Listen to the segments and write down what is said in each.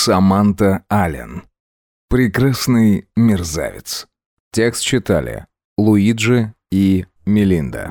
Саманта Аллен. Прекрасный мерзавец. Текст читали Луиджи и Мелинда.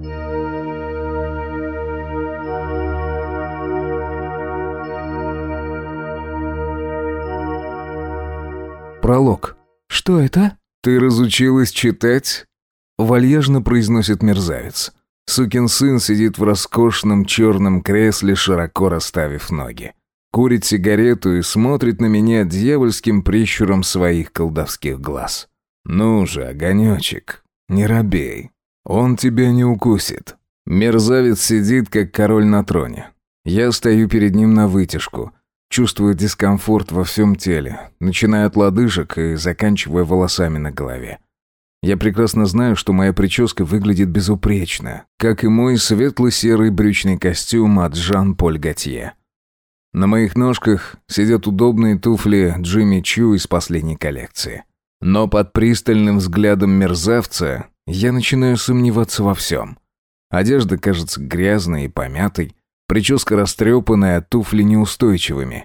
Пролог. «Что это?» «Ты разучилась читать?» Вальяжно произносит мерзавец. Сукин сын сидит в роскошном черном кресле, широко расставив ноги. Курит сигарету и смотрит на меня дьявольским прищуром своих колдовских глаз. «Ну же, огонечек, не робей. Он тебя не укусит». Мерзавец сидит, как король на троне. Я стою перед ним навытяжку. Чувствую дискомфорт во всем теле, начиная от лодыжек и заканчивая волосами на голове. Я прекрасно знаю, что моя прическа выглядит безупречно, как и мой светло-серый брючный костюм от Жан-Поль Готье. На моих ножках сидят удобные туфли Джимми Чу из последней коллекции. Но под пристальным взглядом мерзавца я начинаю сомневаться во всем. Одежда кажется грязной и помятой, прическа растрепанная, а туфли неустойчивыми.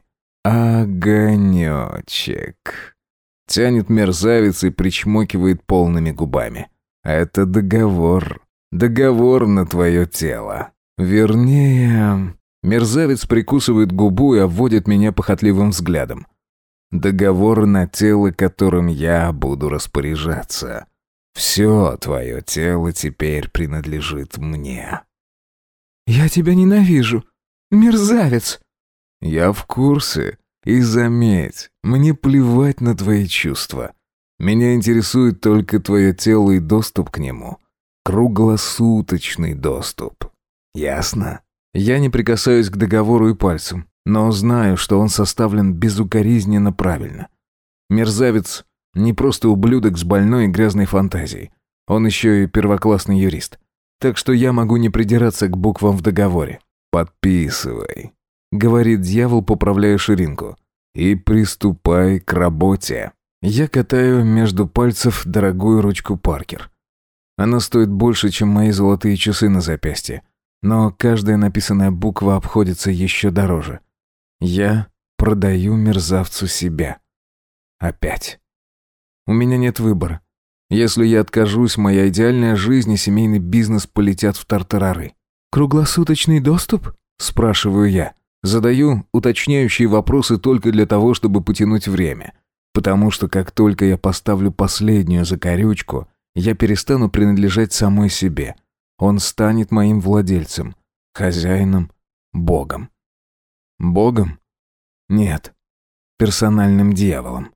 «Огонечек!» Тянет мерзавец и причмокивает полными губами. «Это договор. Договор на твое тело. Вернее...» Мерзавец прикусывает губу и обводит меня похотливым взглядом. «Договор на тело, которым я буду распоряжаться. Все твое тело теперь принадлежит мне». «Я тебя ненавижу, мерзавец!» «Я в курсе. И заметь, мне плевать на твои чувства. Меня интересует только твое тело и доступ к нему. Круглосуточный доступ. Ясно?» Я не прикасаюсь к договору и пальцем, но знаю, что он составлен безукоризненно правильно. Мерзавец не просто ублюдок с больной и грязной фантазией. Он еще и первоклассный юрист. Так что я могу не придираться к буквам в договоре. «Подписывай», — говорит дьявол, поправляя ширинку. «И приступай к работе». Я катаю между пальцев дорогую ручку Паркер. Она стоит больше, чем мои золотые часы на запястье. Но каждая написанная буква обходится еще дороже. Я продаю мерзавцу себя. Опять. У меня нет выбора. Если я откажусь, моя идеальная жизнь и семейный бизнес полетят в тартарары. «Круглосуточный доступ?» – спрашиваю я. Задаю уточняющие вопросы только для того, чтобы потянуть время. Потому что как только я поставлю последнюю закорючку, я перестану принадлежать самой себе. Он станет моим владельцем, хозяином, богом. Богом? Нет. Персональным дьяволом.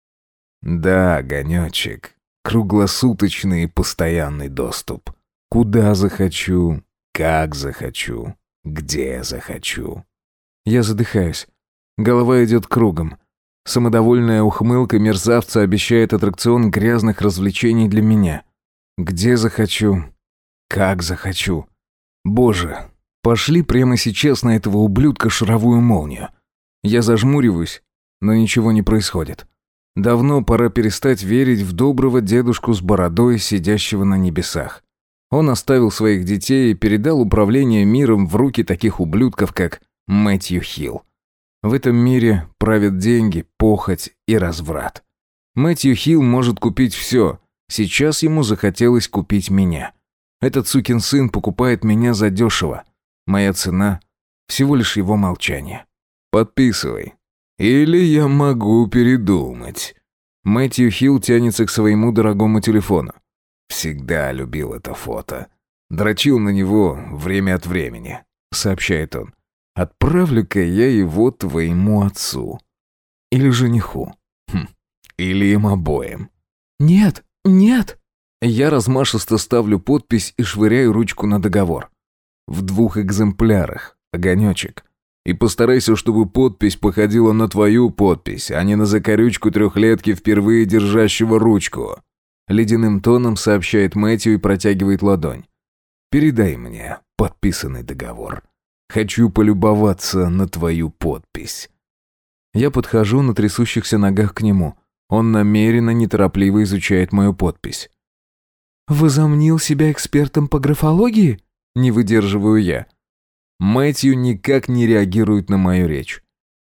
Да, огонечек. Круглосуточный и постоянный доступ. Куда захочу, как захочу, где захочу. Я задыхаюсь. Голова идет кругом. Самодовольная ухмылка мерзавца обещает аттракцион грязных развлечений для меня. Где захочу, как захочу. Боже, пошли прямо сейчас на этого ублюдка шаровую молнию. Я зажмуриваюсь, но ничего не происходит. Давно пора перестать верить в доброго дедушку с бородой, сидящего на небесах. Он оставил своих детей и передал управление миром в руки таких ублюдков, как Мэтью Хилл. В этом мире правят деньги, похоть и разврат. Мэтью Хилл может купить все. Сейчас ему захотелось купить меня. Этот сукин сын покупает меня задешево. Моя цена – всего лишь его молчание. Подписывай. Или я могу передумать. Мэтью Хилл тянется к своему дорогому телефону. Всегда любил это фото. Дрочил на него время от времени, сообщает он. Отправлю-ка я его твоему отцу. Или жениху. Или им обоим. «Нет, нет!» Я размашисто ставлю подпись и швыряю ручку на договор. В 2 экземплярах, огонечек. И постарайся, чтобы подпись походила на твою подпись, а не на закорючку трехлетки, впервые держащего ручку. Ледяным тоном сообщает Мэтью и протягивает ладонь. Передай мне подписанный договор. Хочу полюбоваться на твою подпись. Я подхожу на трясущихся ногах к нему. Он намеренно, неторопливо изучает мою подпись. «Возомнил себя экспертом по графологии?» Не выдерживаю я. Мэтью никак не реагирует на мою речь.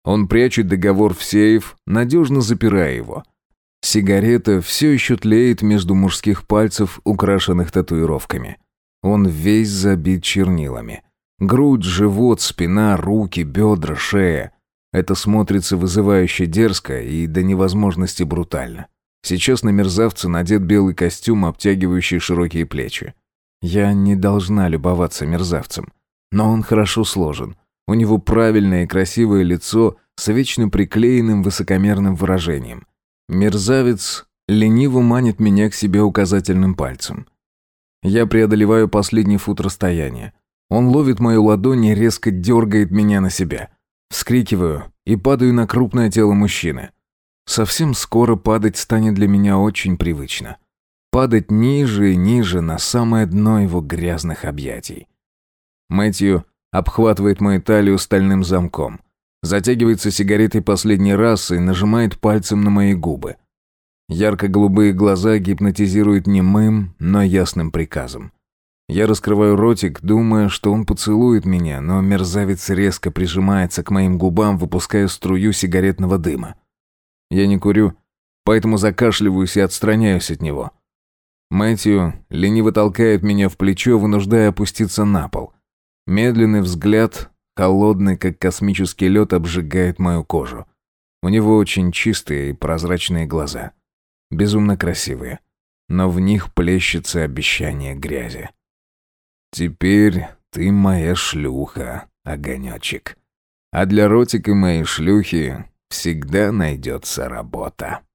Он прячет договор в сейф, надежно запирая его. Сигарета все еще тлеет между мужских пальцев, украшенных татуировками. Он весь забит чернилами. Грудь, живот, спина, руки, бедра, шея. Это смотрится вызывающе дерзко и до невозможности брутально. Сейчас на мерзавце надет белый костюм, обтягивающий широкие плечи. Я не должна любоваться мерзавцем. Но он хорошо сложен. У него правильное и красивое лицо с вечно приклеенным высокомерным выражением. Мерзавец лениво манит меня к себе указательным пальцем. Я преодолеваю последний фут расстояния. Он ловит мою ладонь и резко дергает меня на себя. Вскрикиваю и падаю на крупное тело мужчины. Совсем скоро падать станет для меня очень привычно. Падать ниже и ниже на самое дно его грязных объятий. Мэтью обхватывает мою талию стальным замком. Затягивается сигаретой последний раз и нажимает пальцем на мои губы. Ярко-голубые глаза гипнотизируют немым, но ясным приказом. Я раскрываю ротик, думая, что он поцелует меня, но мерзавец резко прижимается к моим губам, выпуская струю сигаретного дыма. Я не курю, поэтому закашливаюсь и отстраняюсь от него. Мэтью лениво толкает меня в плечо, вынуждая опуститься на пол. Медленный взгляд, холодный, как космический лед, обжигает мою кожу. У него очень чистые и прозрачные глаза. Безумно красивые, но в них плещется обещание грязи. «Теперь ты моя шлюха, огонечек. А для ротика моей шлюхи всегда найдется работа».